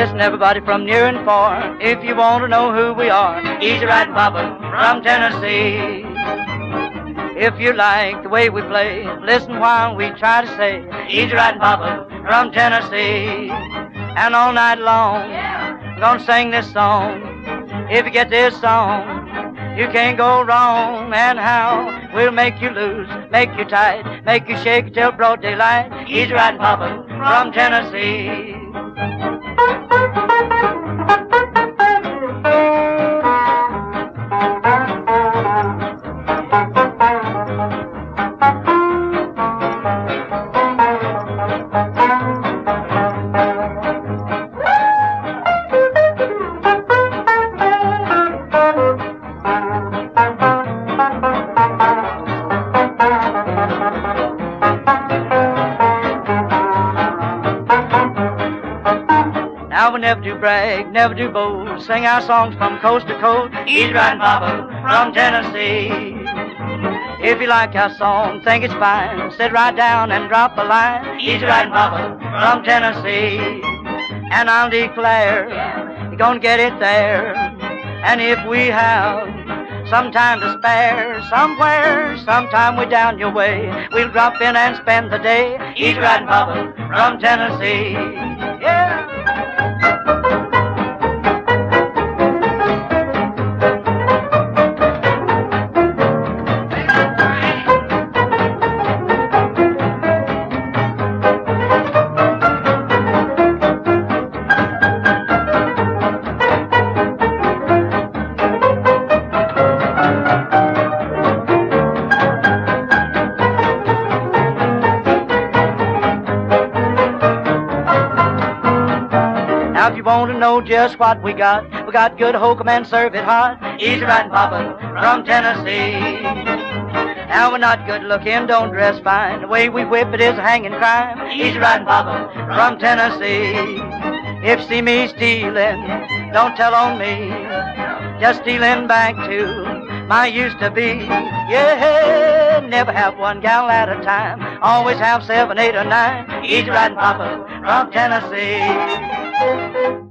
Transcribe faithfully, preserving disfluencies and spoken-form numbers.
Listen, everybody from near and far, if you want to know who we are, Easy Riding Papa from Tennessee. If you like the way we play, listen while we try to say, Easy Riding Papa from Tennessee. And all night long, we're gonna sing this song. If you get this song, you can't go wrong. And how we'll make you lose, make you tight, make you shake till broad daylight. Easy Riding Papa from Tennessee. Now we never do brag, never do boast, sing our songs from coast to coast. Easy Riding Papa from Tennessee. If you like our song, think it's fine, sit right down and drop a line. Easy Riding Papa from Tennessee. And I'll declare, you're gonna get it there. And if we have some time to spare, somewhere, sometime we down your way, we'll drop in and spend the day. Easy Riding Papa from Tennessee. Yeah. Now if you want to know just what we got, we got good hokum and serve it hot. Easy Riding Papa from Tennessee. Now we're not good looking, don't dress fine, the way we whip it is a hanging crime. Easy Riding Papa from Tennessee. If you see me stealing, don't tell on me, just stealing back to my used to be. Yeah, never have one gal at a time, always have seven, eight, or nine. Easy Riding Papa from Tennessee.